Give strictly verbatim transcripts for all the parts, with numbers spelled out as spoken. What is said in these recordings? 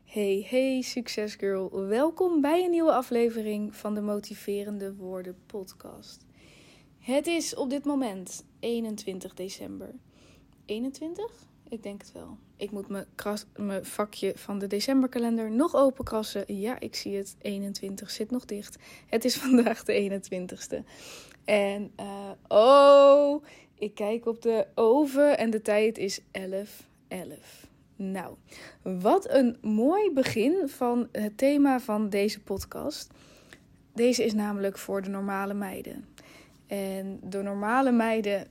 Hey, hey, succesgirl. Welkom bij een nieuwe aflevering van de Motiverende Woorden podcast. Het is op dit moment eenentwintig december. eenentwintig? Ik denk het wel. Ik moet mijn, kras, mijn vakje van de decemberkalender nog openkrassen. Ja, ik zie het. eenentwintig zit nog dicht. Het is vandaag de eenentwintigste. En uh, oh, ik kijk op de oven en de tijd is elf elf. Nou, wat een mooi begin van het thema van deze podcast. Deze is namelijk voor de normale meiden. En de normale meiden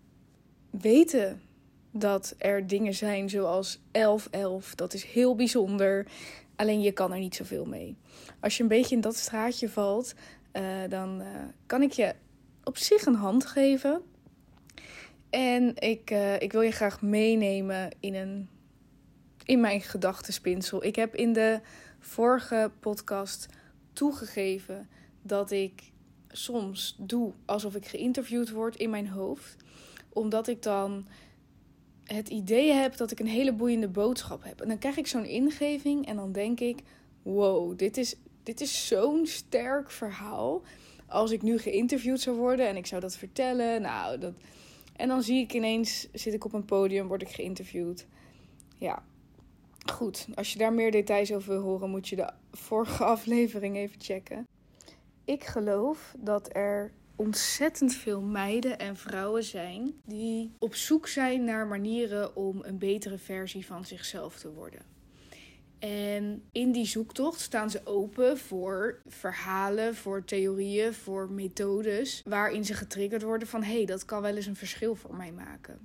weten dat er dingen zijn zoals elf elf. Dat is heel bijzonder. Alleen je kan er niet zoveel mee. Als je een beetje in dat straatje valt, uh, dan uh, kan ik je op zich een hand geven. En ik, uh, ik wil je graag meenemen in een... in mijn gedachtenspinsel. Ik heb in de vorige podcast toegegeven dat ik soms doe alsof ik geïnterviewd word in mijn hoofd. Omdat ik dan het idee heb dat ik een hele boeiende boodschap heb. En dan krijg ik zo'n ingeving en dan denk ik, wow, dit is, dit is zo'n sterk verhaal. Als ik nu geïnterviewd zou worden en ik zou dat vertellen. Nou, dat... En dan zie ik ineens, zit ik op een podium, word ik geïnterviewd. Ja. Goed, als je daar meer details over wil horen, moet je de vorige aflevering even checken. Ik geloof dat er ontzettend veel meiden en vrouwen zijn die op zoek zijn naar manieren om een betere versie van zichzelf te worden. En in die zoektocht staan ze open voor verhalen, voor theorieën, voor methodes waarin ze getriggerd worden van hé, hey, dat kan wel eens een verschil voor mij maken.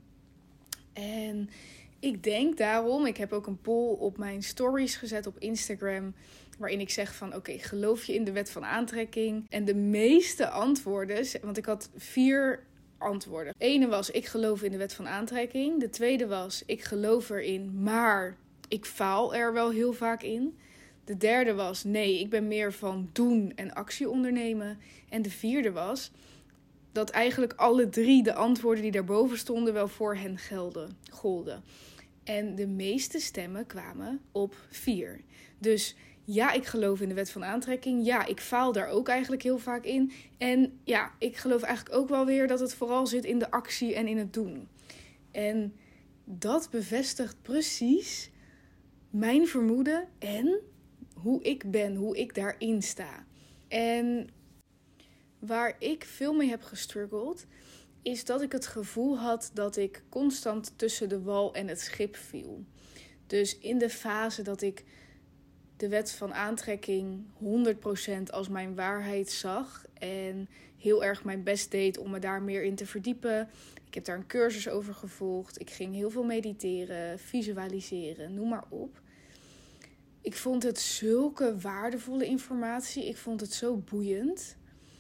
En ik denk daarom, ik heb ook een poll op mijn stories gezet op Instagram, waarin ik zeg van oké, okay, geloof je in de wet van aantrekking? En de meeste antwoorden, want ik had vier antwoorden. De ene was, ik geloof in de wet van aantrekking. De tweede was, ik geloof erin, maar ik faal er wel heel vaak in. De derde was, nee, ik ben meer van doen en actie ondernemen. En de vierde was dat eigenlijk alle drie de antwoorden die daarboven stonden wel voor hen gelden, golden. En de meeste stemmen kwamen op vier. Dus ja, ik geloof in de wet van aantrekking. Ja, ik faal daar ook eigenlijk heel vaak in. En ja, ik geloof eigenlijk ook wel weer dat het vooral zit in de actie en in het doen. En dat bevestigt precies mijn vermoeden en hoe ik ben, hoe ik daarin sta. En waar ik veel mee heb gestruggeld, is dat ik het gevoel had dat ik constant tussen de wal en het schip viel. Dus in de fase dat ik de wet van aantrekking honderd procent als mijn waarheid zag en heel erg mijn best deed om me daar meer in te verdiepen. Ik heb daar een cursus over gevolgd. Ik ging heel veel mediteren, visualiseren, noem maar op. Ik vond het zulke waardevolle informatie. Ik vond het zo boeiend.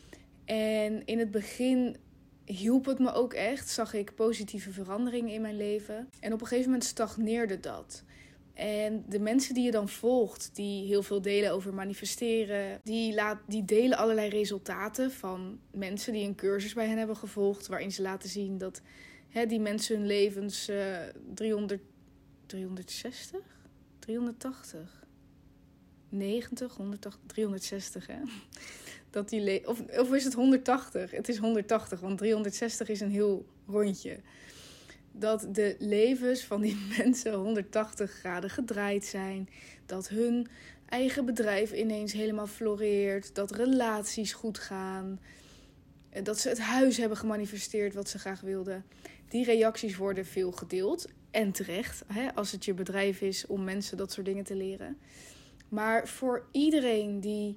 En in het begin hielp het me ook echt. Zag ik positieve veranderingen in mijn leven. En op een gegeven moment stagneerde dat. En de mensen die je dan volgt, die heel veel delen over manifesteren, die, laat, die delen allerlei resultaten van mensen die een cursus bij hen hebben gevolgd, waarin ze laten zien dat hè, die mensen hun levens uh, driehonderd, driehonderdzestig, driehonderdtachtig, negentig, honderdtachtig, driehonderdzestig, hè? Dat die le- of, of is het honderdtachtig? Het is honderdtachtig, want driehonderdzestig is een heel rondje. Dat de levens van die mensen honderdtachtig graden gedraaid zijn. Dat hun eigen bedrijf ineens helemaal floreert. Dat relaties goed gaan. Dat ze het huis hebben gemanifesteerd wat ze graag wilden. Die reacties worden veel gedeeld. En terecht, hè, als het je bedrijf is om mensen dat soort dingen te leren. Maar voor iedereen die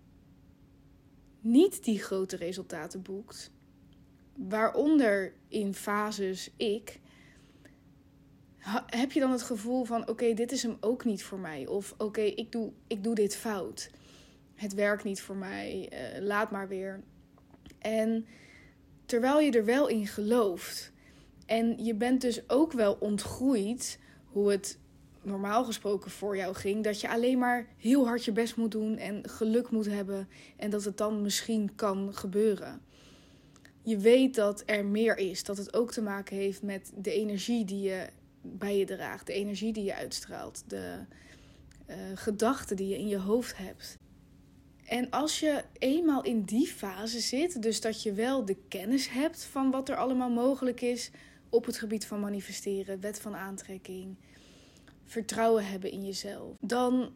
niet die grote resultaten boekt, waaronder in fases ik, heb je dan het gevoel van oké, okay, dit is hem ook niet voor mij. Of oké, okay, ik, doe, ik doe dit fout. Het werkt niet voor mij. Uh, laat maar weer. En terwijl je er wel in gelooft. En je bent dus ook wel ontgroeid hoe het normaal gesproken voor jou ging. Dat je alleen maar heel hard je best moet doen en geluk moet hebben. En dat het dan misschien kan gebeuren. Je weet dat er meer is. Dat het ook te maken heeft met de energie die je bij je draagt. De energie die je uitstraalt. De, uh, gedachten die je in je hoofd hebt. En als je eenmaal in die fase zit, dus dat je wel de kennis hebt van wat er allemaal mogelijk is op het gebied van manifesteren, wet van aantrekking, vertrouwen hebben in jezelf, dan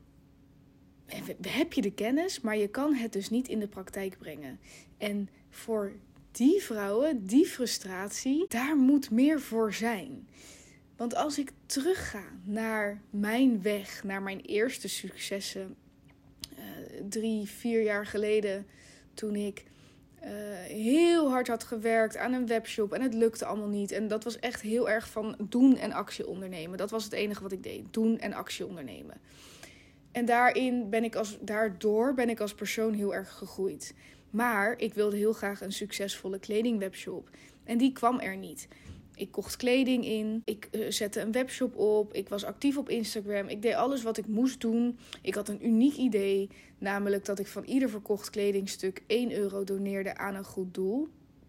heb je de kennis, maar je kan het dus niet in de praktijk brengen. En voor die vrouwen, die frustratie, daar moet meer voor zijn. Want als ik terugga naar mijn weg, naar mijn eerste successen, uh, drie, vier jaar geleden, toen ik uh, heel hard had gewerkt aan een webshop en het lukte allemaal niet. En dat was echt heel erg van doen en actie ondernemen. Dat was het enige wat ik deed, doen en actie ondernemen. En daarin ben ik als, daardoor ben ik als persoon heel erg gegroeid. Maar ik wilde heel graag een succesvolle kledingwebshop. En die kwam er niet. Ik kocht kleding in, ik uh, zette een webshop op, ik was actief op Instagram. Ik deed alles wat ik moest doen. Ik had een uniek idee, namelijk dat ik van ieder verkocht kledingstuk één euro doneerde aan een goed doel.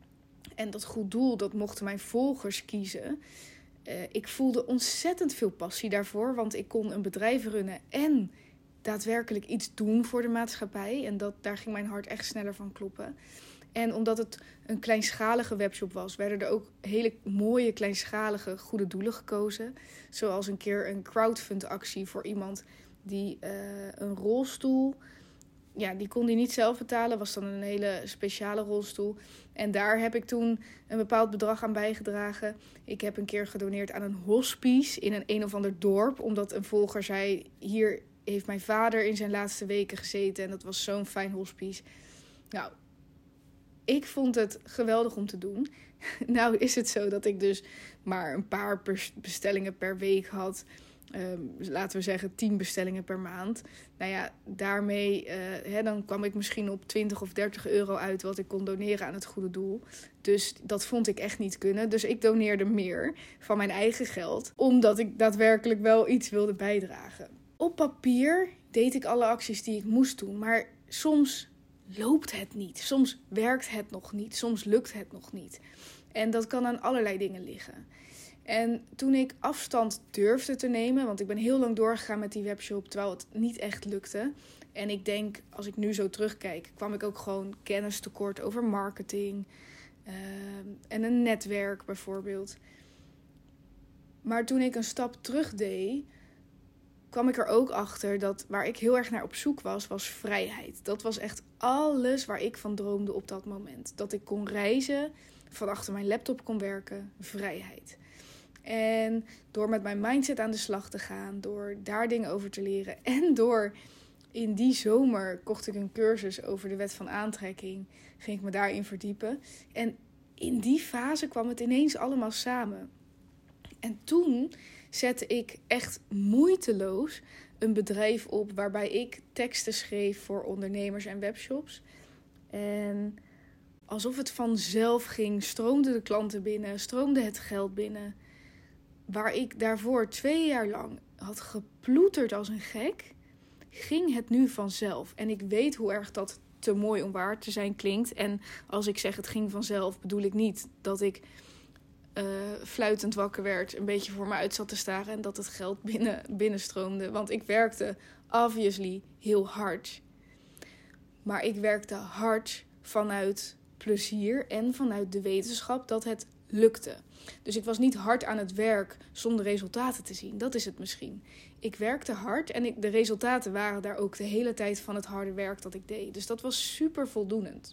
En dat goed doel, dat mochten mijn volgers kiezen. Uh, ik voelde ontzettend veel passie daarvoor, want ik kon een bedrijf runnen en daadwerkelijk iets doen voor de maatschappij. En dat, daar ging mijn hart echt sneller van kloppen. En omdat het een kleinschalige webshop was, werden er ook hele mooie kleinschalige goede doelen gekozen. Zoals een keer een crowdfund-actie voor iemand die uh, een rolstoel, ja, die kon die niet zelf betalen, was dan een hele speciale rolstoel. En daar heb ik toen een bepaald bedrag aan bijgedragen. Ik heb een keer gedoneerd aan een hospice in een een of ander dorp, omdat een volger zei, hier heeft mijn vader in zijn laatste weken gezeten en dat was zo'n fijn hospice. Nou, ik vond het geweldig om te doen. Nou is het zo dat ik dus maar een paar bestellingen per week had. Um, laten we zeggen tien bestellingen per maand. Nou ja, daarmee uh, hè, dan kwam ik misschien op twintig of dertig euro uit wat ik kon doneren aan het goede doel. Dus dat vond ik echt niet kunnen. Dus ik doneerde meer van mijn eigen geld, omdat ik daadwerkelijk wel iets wilde bijdragen. Op papier deed ik alle acties die ik moest doen, maar soms loopt het niet. Soms werkt het nog niet. Soms lukt het nog niet. En dat kan aan allerlei dingen liggen. En toen ik afstand durfde te nemen, want ik ben heel lang doorgegaan met die webshop, terwijl het niet echt lukte. En ik denk, als ik nu zo terugkijk, kwam ik ook gewoon kennis tekort over marketing uh, en een netwerk bijvoorbeeld. Maar toen ik een stap terug deed, kwam ik er ook achter dat waar ik heel erg naar op zoek was, was vrijheid. Dat was echt alles waar ik van droomde op dat moment. Dat ik kon reizen, van achter mijn laptop kon werken, vrijheid. En door met mijn mindset aan de slag te gaan, door daar dingen over te leren en door in die zomer kocht ik een cursus over de wet van aantrekking, ging ik me daarin verdiepen. En in die fase kwam het ineens allemaal samen. En toen zette ik echt moeiteloos een bedrijf op waarbij ik teksten schreef voor ondernemers en webshops. En alsof het vanzelf ging, stroomden de klanten binnen, stroomde het geld binnen. Waar ik daarvoor twee jaar lang had geploeterd als een gek, ging het nu vanzelf. En ik weet hoe erg dat te mooi om waar te zijn klinkt. En als ik zeg het ging vanzelf, bedoel ik niet dat ik uh, fluitend wakker werd, een beetje voor me uit zat te staren en dat het geld binnen, binnenstroomde. Want ik werkte obviously heel hard. Maar ik werkte hard vanuit plezier en vanuit de wetenschap dat het lukte. Dus ik was niet hard aan het werk zonder resultaten te zien. Dat is het misschien. Ik werkte hard en ik, de resultaten waren daar ook de hele tijd van het harde werk dat ik deed. Dus dat was super voldoenend.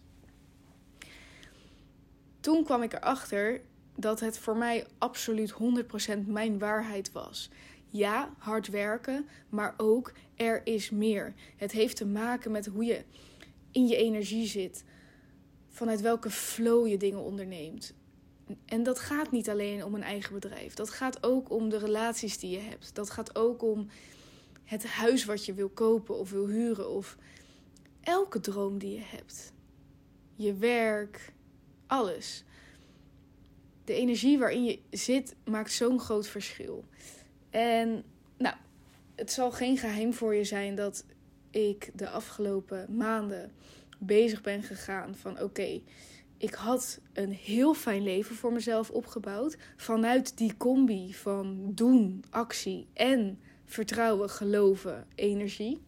Toen kwam ik erachter dat het voor mij absoluut honderd procent mijn waarheid was. Ja, hard werken, maar ook er is meer. Het heeft te maken met hoe je in je energie zit. Vanuit welke flow je dingen onderneemt. En dat gaat niet alleen om een eigen bedrijf. Dat gaat ook om de relaties die je hebt. Dat gaat ook om het huis wat je wil kopen of wil huren. Of elke droom die je hebt. Je werk, alles. De energie waarin je zit maakt zo'n groot verschil. En nou, het zal geen geheim voor je zijn dat ik de afgelopen maanden bezig ben gegaan van oké, okay, ik had een heel fijn leven voor mezelf opgebouwd vanuit die combi van doen, actie en vertrouwen, geloven, energie.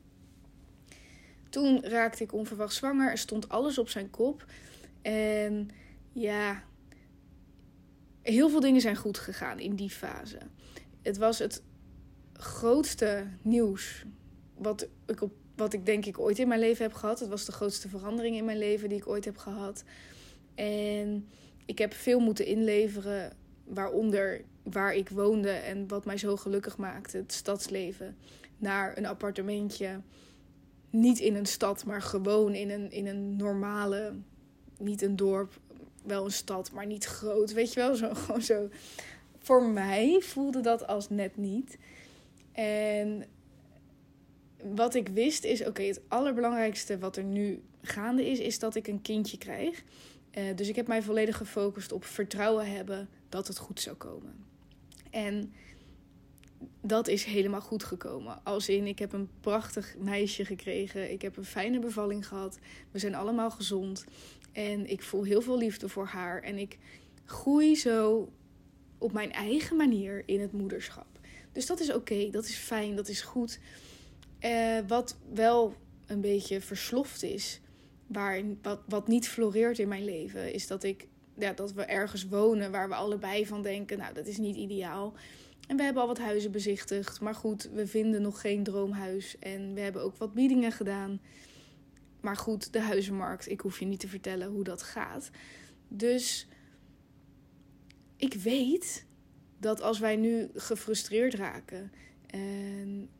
Toen raakte ik onverwacht zwanger en stond alles op zijn kop. En ja, heel veel dingen zijn goed gegaan in die fase. Het was het grootste nieuws wat ik, op, wat ik denk ik ooit in mijn leven heb gehad. Het was de grootste verandering in mijn leven die ik ooit heb gehad. En ik heb veel moeten inleveren, waaronder waar ik woonde en wat mij zo gelukkig maakte, het stadsleven, naar een appartementje. Niet in een stad, maar gewoon in een, in een normale, niet een dorp, wel een stad, maar niet groot. Weet je wel, zo, gewoon zo. Voor mij voelde dat als net niet. En wat ik wist is, oké, okay, het allerbelangrijkste wat er nu gaande is, is dat ik een kindje krijg. Uh, dus ik heb mij volledig gefocust op vertrouwen hebben dat het goed zou komen. En dat is helemaal goed gekomen. Als in, ik heb een prachtig meisje gekregen. Ik heb een fijne bevalling gehad. We zijn allemaal gezond. En ik voel heel veel liefde voor haar. En ik groei zo op mijn eigen manier in het moederschap. Dus dat is oké, okay, dat is fijn, dat is goed. Uh, wat wel een beetje versloft is, waar, wat, wat niet floreert in mijn leven, is dat, ik, ja, dat we ergens wonen waar we allebei van denken, nou, dat is niet ideaal. En we hebben al wat huizen bezichtigd. Maar goed, we vinden nog geen droomhuis. En we hebben ook wat biedingen gedaan. Maar goed, de huizenmarkt, ik hoef je niet te vertellen hoe dat gaat. Dus ik weet dat als wij nu gefrustreerd raken en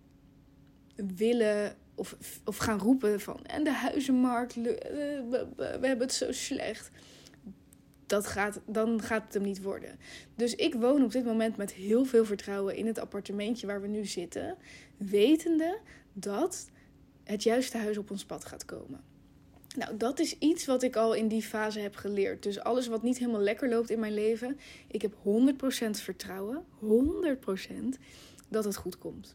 willen of, of gaan roepen van en de huizenmarkt, we hebben het zo slecht. Dat gaat, dan gaat het hem niet worden. Dus ik woon op dit moment met heel veel vertrouwen in het appartementje waar we nu zitten, wetende dat het juiste huis op ons pad gaat komen. Nou, dat is iets wat ik al in die fase heb geleerd. Dus alles wat niet helemaal lekker loopt in mijn leven, ik heb honderd procent vertrouwen, honderd procent dat het goed komt.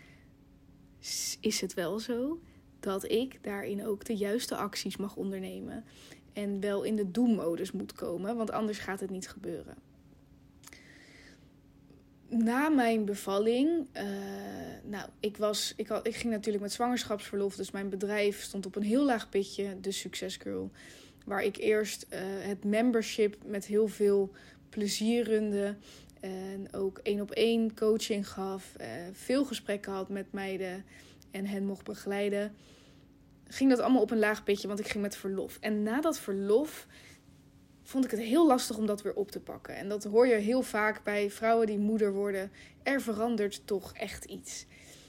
Is het wel zo dat ik daarin ook de juiste acties mag ondernemen en wel in de do-modus moet komen, want anders gaat het niet gebeuren. Na mijn bevalling, uh, nou, ik, was, ik, had, ik ging natuurlijk met zwangerschapsverlof, dus mijn bedrijf stond op een heel laag pitje, de Success Girl, waar ik eerst uh, het membership met heel veel plezier runde en ook één op één coaching gaf, uh, veel gesprekken had met meiden en hen mocht begeleiden. Ging dat allemaal op een laag pitje, want ik ging met verlof. En na dat verlof vond ik het heel lastig om dat weer op te pakken. En dat hoor je heel vaak bij vrouwen die moeder worden. Er verandert toch echt iets.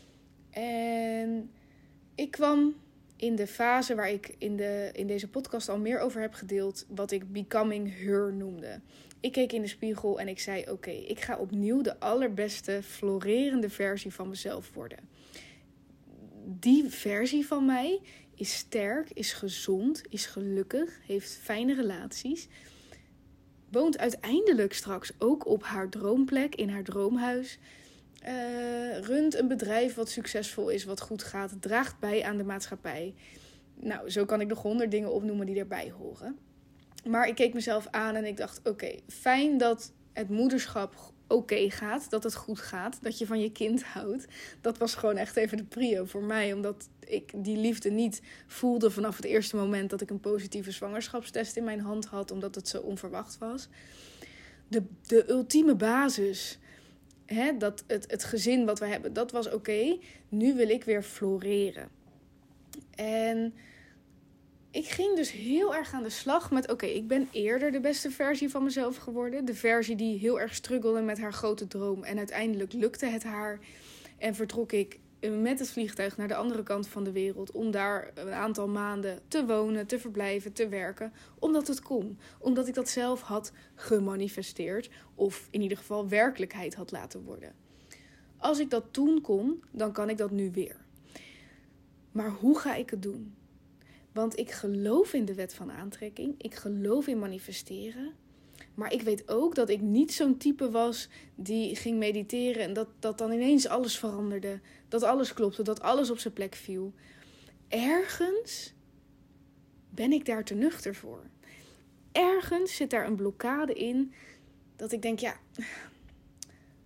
En ik kwam in de fase waar ik in, de, in deze podcast al meer over heb gedeeld, wat ik Becoming Her noemde. Ik keek in de spiegel en ik zei, oké, okay, ik ga opnieuw de allerbeste, florerende versie van mezelf worden. Die versie van mij is sterk, is gezond, is gelukkig, heeft fijne relaties. Woont uiteindelijk straks ook op haar droomplek, in haar droomhuis. Uh, runt een bedrijf wat succesvol is, wat goed gaat. Draagt bij aan de maatschappij. Nou, zo kan ik nog honderd dingen opnoemen die daarbij horen. Maar ik keek mezelf aan en ik dacht, oké, okay, fijn dat het moederschap oké okay gaat, dat het goed gaat, dat je van je kind houdt. Dat was gewoon echt even de prio voor mij, omdat ik die liefde niet voelde vanaf het eerste moment dat ik een positieve zwangerschapstest in mijn hand had, omdat het zo onverwacht was. De, de ultieme basis, hè, dat het, het gezin wat we hebben, dat was oké. Okay. Nu wil ik weer floreren. En ik ging dus heel erg aan de slag met, oké, okay, ik ben eerder de beste versie van mezelf geworden. De versie die heel erg struggelde met haar grote droom. En uiteindelijk lukte het haar. En vertrok ik met het vliegtuig naar de andere kant van de wereld. Om daar een aantal maanden te wonen, te verblijven, te werken. Omdat het kon. Omdat ik dat zelf had gemanifesteerd. Of in ieder geval werkelijkheid had laten worden. Als ik dat toen kon, dan kan ik dat nu weer. Maar hoe ga ik het doen? Want ik geloof in de wet van aantrekking. Ik geloof in manifesteren. Maar ik weet ook dat ik niet zo'n type was die ging mediteren en dat, dat dan ineens alles veranderde. Dat alles klopte, dat alles op zijn plek viel. Ergens ben ik daar te nuchter voor. Ergens zit daar een blokkade in dat ik denk, ja,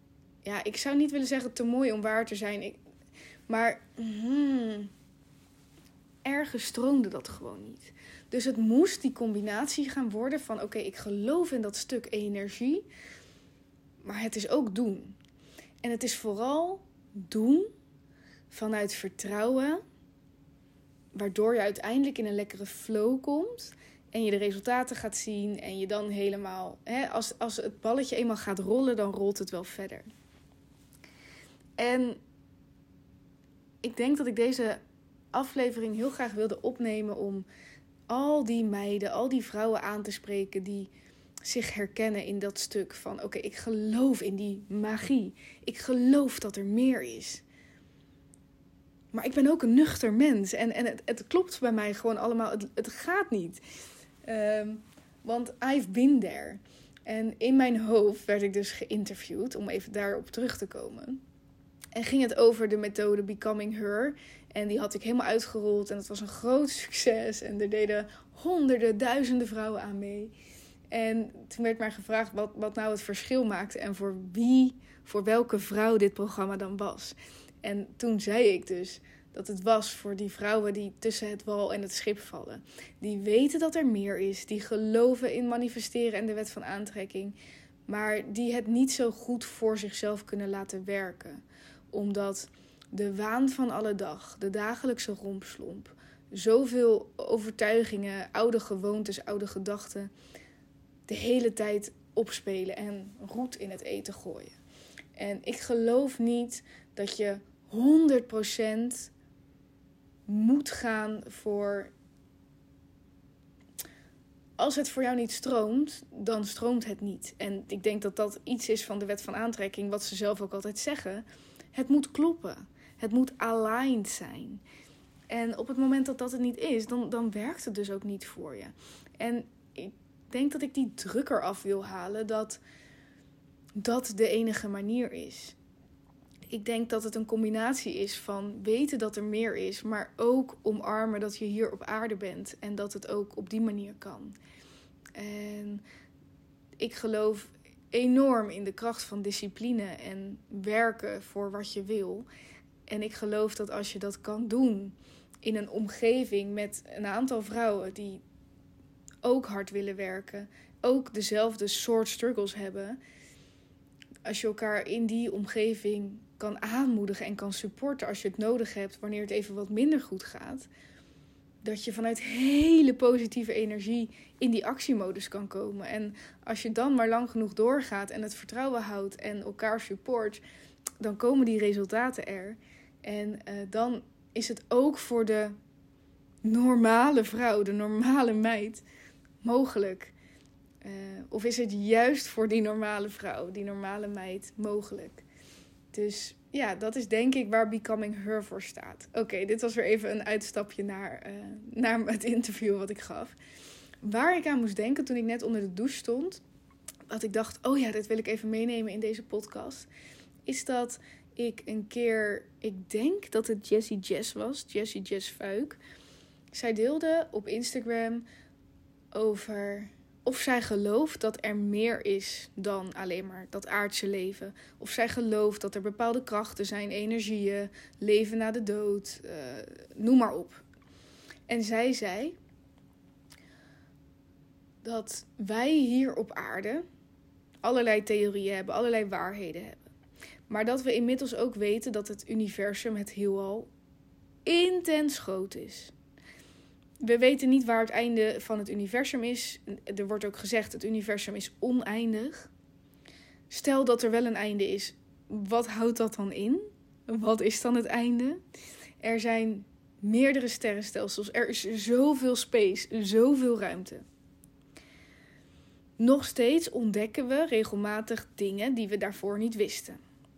ja, ik zou niet willen zeggen te mooi om waar te zijn. Ik, maar hmm, ergens stroomde dat gewoon niet. Dus het moest die combinatie gaan worden van oké, okay, ik geloof in dat stuk energie. Maar het is ook doen. En het is vooral doen vanuit vertrouwen. Waardoor je uiteindelijk in een lekkere flow komt. En je de resultaten gaat zien. En je dan helemaal... Hè, als, als het balletje eenmaal gaat rollen, dan rolt het wel verder. En ik denk dat ik deze aflevering heel graag wilde opnemen om al die meiden, al die vrouwen aan te spreken die zich herkennen in dat stuk van oké, okay, ik geloof in die magie. Ik geloof dat er meer is. Maar ik ben ook een nuchter mens. En, en het, het klopt bij mij gewoon allemaal. Het, het gaat niet. Um, want I've been there. En in mijn hoofd werd ik dus geïnterviewd, om even daarop terug te komen. En ging het over de methode Becoming Her. En die had ik helemaal uitgerold. En dat was een groot succes. En er deden honderden, duizenden vrouwen aan mee. En toen werd mij gevraagd wat, wat nou het verschil maakte. En voor wie, voor welke vrouw dit programma dan was. En toen zei ik dus dat het was voor die vrouwen die tussen het wal en het schip vallen. Die weten dat er meer is. Die geloven in manifesteren en de wet van aantrekking. Maar die het niet zo goed voor zichzelf kunnen laten werken. Omdat de waan van alle dag, de dagelijkse rompslomp, zoveel overtuigingen, oude gewoontes, oude gedachten, de hele tijd opspelen en roet in het eten gooien. En ik geloof niet dat je honderd procent moet gaan voor... Als het voor jou niet stroomt, dan stroomt het niet. En ik denk dat dat iets is van de wet van aantrekking, wat ze zelf ook altijd zeggen. Het moet kloppen. Het moet aligned zijn. En op het moment dat dat het niet is, dan, dan werkt het dus ook niet voor je. En ik denk dat ik die druk eraf wil halen dat dat de enige manier is. Ik denk dat het een combinatie is van weten dat er meer is, maar ook omarmen dat je hier op aarde bent en dat het ook op die manier kan. En ik geloof enorm in de kracht van discipline en werken voor wat je wil. En ik geloof dat als je dat kan doen in een omgeving met een aantal vrouwen die ook hard willen werken, ook dezelfde soort struggles hebben, als je elkaar in die omgeving kan aanmoedigen en kan supporten als je het nodig hebt wanneer het even wat minder goed gaat, dat je vanuit hele positieve energie in die actiemodus kan komen. En als je dan maar lang genoeg doorgaat en het vertrouwen houdt en elkaar support, dan komen die resultaten er. En uh, dan is het ook voor de normale vrouw, de normale meid, mogelijk. Uh, of is het juist voor die normale vrouw, die normale meid, mogelijk. Dus ja, dat is denk ik waar Becoming Her voor staat. Oké, okay, dit was weer even een uitstapje naar, uh, naar het interview wat ik gaf. Waar ik aan moest denken toen ik net onder de douche stond, wat ik dacht, oh ja, dit wil ik even meenemen in deze podcast, is dat ik een keer, ik denk dat het Jessie Jess was, Jessie Jess Fuik. Zij deelde op Instagram over of zij gelooft dat er meer is dan alleen maar dat aardse leven. Of zij gelooft dat er bepaalde krachten zijn, energieën, leven na de dood, uh, noem maar op. En zij zei dat wij hier op aarde allerlei theorieën hebben, allerlei waarheden hebben. Maar dat we inmiddels ook weten dat het universum, het heelal, intens groot is. We weten niet waar het einde van het universum is. Er wordt ook gezegd, het universum is oneindig. Stel dat er wel een einde is, wat houdt dat dan in? Wat is dan het einde? Er zijn meerdere sterrenstelsels. Er is zoveel space, zoveel ruimte. Nog steeds ontdekken we regelmatig dingen die we daarvoor niet wisten.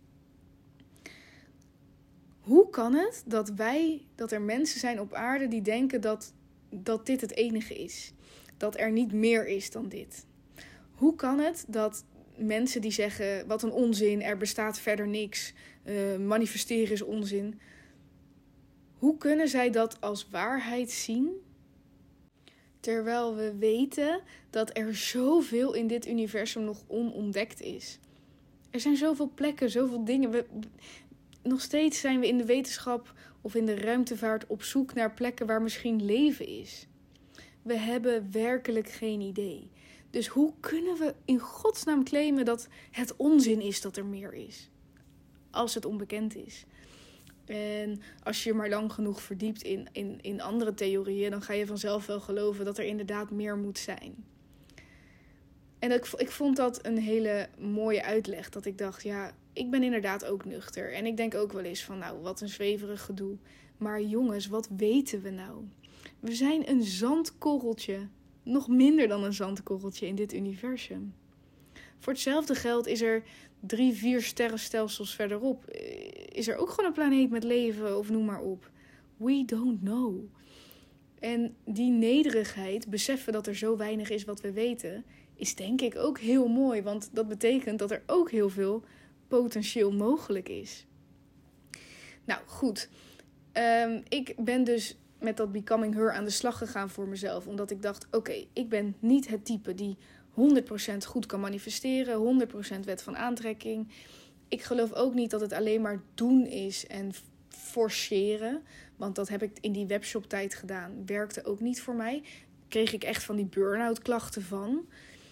Hoe kan het dat wij, dat er mensen zijn op aarde die denken dat, dat dit het enige is? Dat er niet meer is dan dit? Hoe kan het dat mensen die zeggen, wat een onzin, er bestaat verder niks, uh, manifesteren is onzin. Hoe kunnen zij dat als waarheid zien? Terwijl we weten dat er zoveel in dit universum nog onontdekt is. Er zijn zoveel plekken, zoveel dingen. We, nog steeds zijn we in de wetenschap of in de ruimtevaart op zoek naar plekken waar misschien leven is. We hebben werkelijk geen idee. Dus hoe kunnen we in godsnaam claimen dat het onzin is dat er meer is? Als het onbekend is. En als je je maar lang genoeg verdiept in, in, in andere theorieën, dan ga je vanzelf wel geloven dat er inderdaad meer moet zijn. En ik, ik vond dat een hele mooie uitleg. Dat ik dacht, ja, ik ben inderdaad ook nuchter. En ik denk ook wel eens van, nou, wat een zweverig gedoe. Maar jongens, wat weten we nou? We zijn een zandkorreltje. Nog minder dan een zandkorreltje in dit universum. Voor hetzelfde geld is er drie, vier sterrenstelsels verderop. Is er ook gewoon een planeet met leven of noem maar op. We don't know. En die nederigheid, beseffen dat er zo weinig is wat we weten, is denk ik ook heel mooi. Want dat betekent dat er ook heel veel potentieel mogelijk is. Nou goed, um, ik ben dus met dat Becoming Her aan de slag gegaan voor mezelf. Omdat ik dacht, oké, okay, ik ben niet het type die honderd procent goed kan manifesteren. honderd procent wet van aantrekking. Ik geloof ook niet dat het alleen maar doen is en forceren. Want dat heb ik in die webshop tijd gedaan. Werkte ook niet voor mij. Kreeg ik echt van die burn-out klachten van.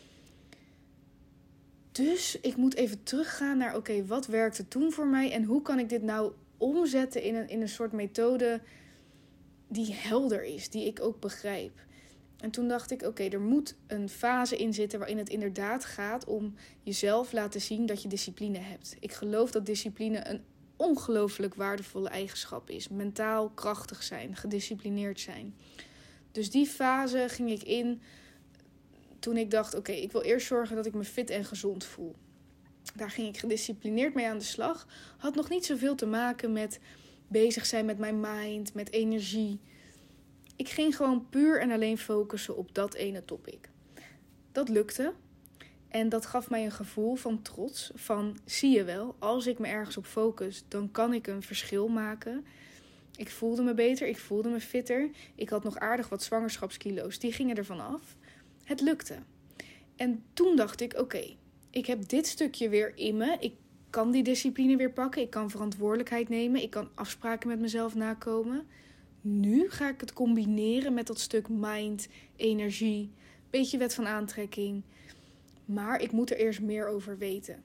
Dus ik moet even teruggaan naar, oké, okay, wat werkte toen voor mij? En hoe kan ik dit nou omzetten in een, in een soort methode die helder is, die ik ook begrijp. En toen dacht ik, oké, okay, er moet een fase in zitten waarin het inderdaad gaat om jezelf laten zien dat je discipline hebt. Ik geloof dat discipline een ongelooflijk waardevolle eigenschap is. Mentaal krachtig zijn, gedisciplineerd zijn. Dus die fase ging ik in toen ik dacht, oké, okay, ik wil eerst zorgen dat ik me fit en gezond voel. Daar ging ik gedisciplineerd mee aan de slag. Had nog niet zoveel te maken met bezig zijn met mijn mind, met energie. Ik ging gewoon puur en alleen focussen op dat ene topic. Dat lukte. En dat gaf mij een gevoel van trots. Van, zie je wel, als ik me ergens op focus, dan kan ik een verschil maken. Ik voelde me beter, ik voelde me fitter. Ik had nog aardig wat zwangerschapskilo's, die gingen ervan af. Het lukte. En toen dacht ik, oké, okay, ik heb dit stukje weer in me. Ik kan die discipline weer pakken. Ik kan verantwoordelijkheid nemen. Ik kan afspraken met mezelf nakomen. Nu ga ik het combineren met dat stuk mind, energie, beetje wet van aantrekking. Maar ik moet er eerst meer over weten.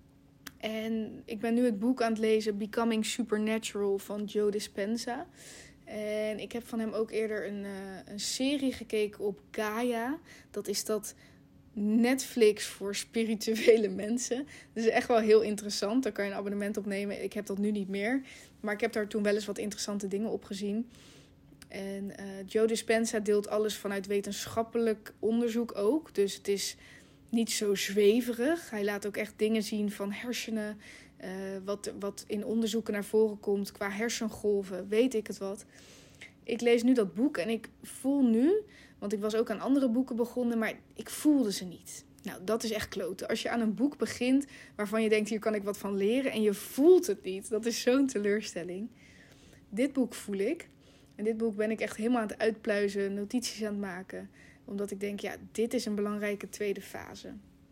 En ik ben nu het boek aan het lezen Becoming Supernatural van Joe Dispenza. En ik heb van hem ook eerder een, uh, een serie gekeken op Gaia. Dat is dat Netflix voor spirituele mensen. Dat is echt wel heel interessant. Daar kan je een abonnement op nemen. Ik heb dat nu niet meer. Maar ik heb daar toen wel eens wat interessante dingen op gezien. En uh, Joe Dispenza deelt alles vanuit wetenschappelijk onderzoek ook. Dus het is niet zo zweverig. Hij laat ook echt dingen zien van hersenen. Uh, wat, wat in onderzoeken naar voren komt qua hersengolven. Weet ik het wat. Ik lees nu dat boek en ik voel nu, want ik was ook aan andere boeken begonnen, maar ik voelde ze niet. Nou, dat is echt kloten. Als je aan een boek begint waarvan je denkt, hier kan ik wat van leren en je voelt het niet. Dat is zo'n teleurstelling. Dit boek voel ik. En dit boek ben ik echt helemaal aan het uitpluizen, notities aan het maken. Omdat ik denk, ja, dit is een belangrijke tweede fase.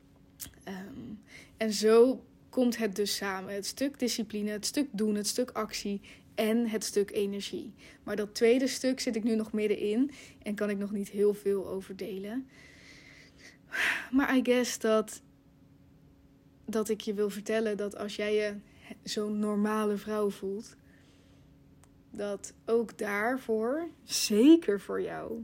Um, en zo komt het dus samen. Het stuk discipline, het stuk doen, het stuk actie en het stuk energie. Maar dat tweede stuk zit ik nu nog middenin en kan ik nog niet heel veel over delen. Maar I guess dat, dat ik je wil vertellen dat als jij je zo'n normale vrouw voelt, dat ook daarvoor, zeker voor jou,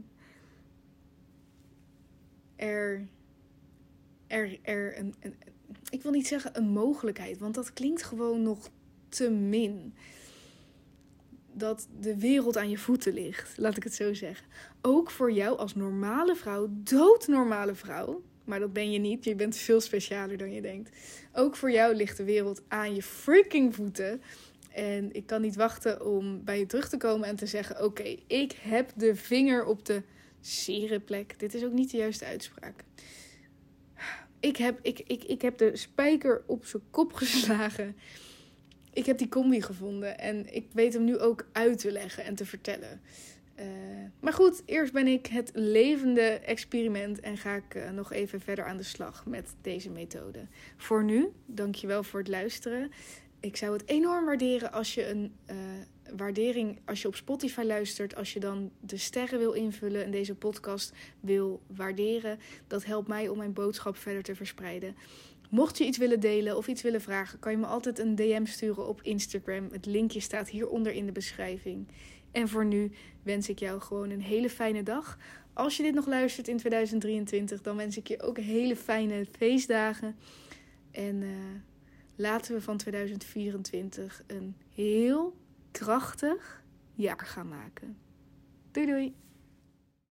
er, er, er een, een, ik wil niet zeggen een mogelijkheid, want dat klinkt gewoon nog te min. Dat de wereld aan je voeten ligt, laat ik het zo zeggen. Ook voor jou als normale vrouw, doodnormale vrouw, maar dat ben je niet, je bent veel specialer dan je denkt. Ook voor jou ligt de wereld aan je freaking voeten. En ik kan niet wachten om bij je terug te komen en te zeggen, oké, okay, ik heb de vinger op de zere plek. Dit is ook niet de juiste uitspraak. Ik heb, ik, ik, ik heb de spijker op zijn kop geslagen. Ik heb die combi gevonden en ik weet hem nu ook uit te leggen en te vertellen. Uh, maar goed, eerst ben ik het levende experiment en ga ik uh, nog even verder aan de slag met deze methode. Voor nu, dankjewel voor het luisteren. Ik zou het enorm waarderen als je een uh, waardering, als je op Spotify luistert, als je dan de sterren wil invullen en deze podcast wil waarderen. Dat helpt mij om mijn boodschap verder te verspreiden. Mocht je iets willen delen of iets willen vragen, kan je me altijd een D M sturen op Instagram. Het linkje staat hieronder in de beschrijving. En voor nu wens ik jou gewoon een hele fijne dag. Als je dit nog luistert in tweeduizend drieëntwintig, dan wens ik je ook hele fijne feestdagen. En uh, laten we van tweeduizend vierentwintig een heel krachtig jaar gaan maken. Doei doei!